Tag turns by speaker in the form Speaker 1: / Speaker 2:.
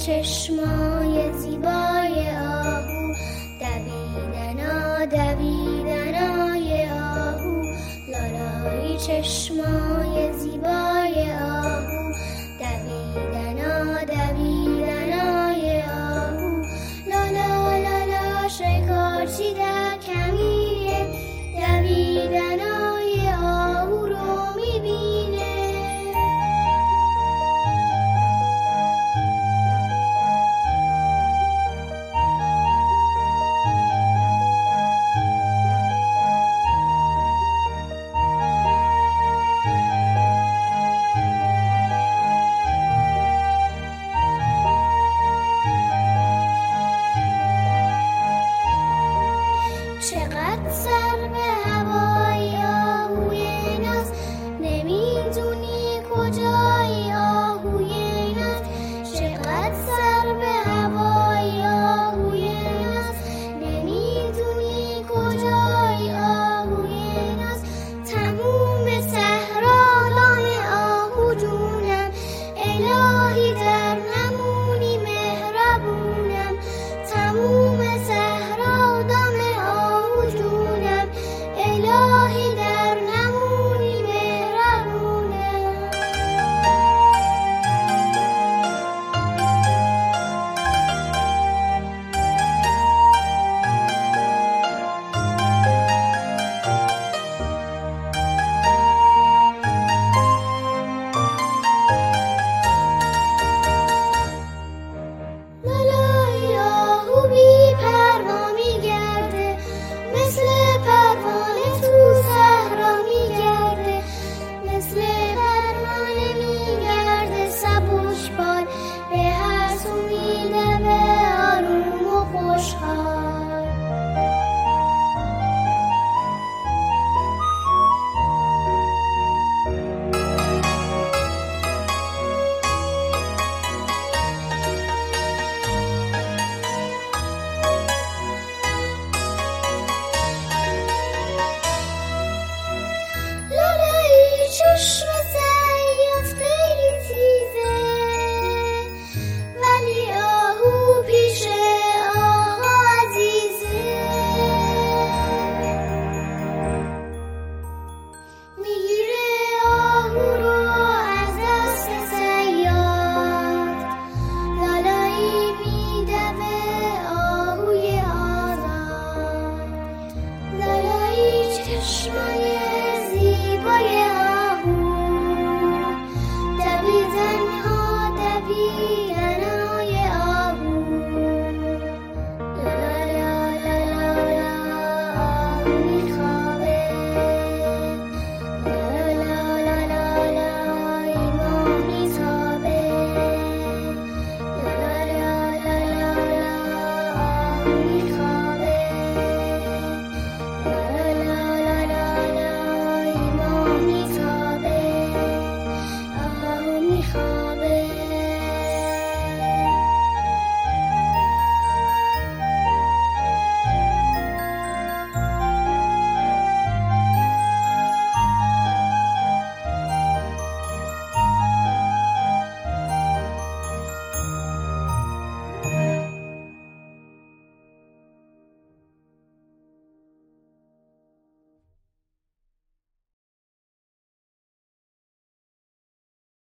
Speaker 1: چشمای زیبای آهو، دویدنای آهو، لالای چشمای زیبای آهو، دویدنای آهو، لالا لالا شکارچی در کمیه، دویدنای آهو رو میبینه. چقدر سر به هوای آهوی ناز، نمیدونی کجای آهوی ناز. چقدر سر به هوای آهوی ناز، نمیدونی کجای آهوی ناز. تموم صحرا دام آهو جونم، الهی در نمونی مهربونم. تموم صحرا دام جونم، الهی در نمونی مهربونم. لالای آهو بی پروا میگرده، مثل پروانه تو صحرا میگرده، مثل پروانه میگرده سبوش بال، به هر سو میدوه آروم و خوشحال. چشم صیاد خیلی تیزه، ولی آهو پیش آقا عزیزه. میگیره آهو رو از دست صیاد، لالایی میدوه آهوی آزاد. لالایی چشم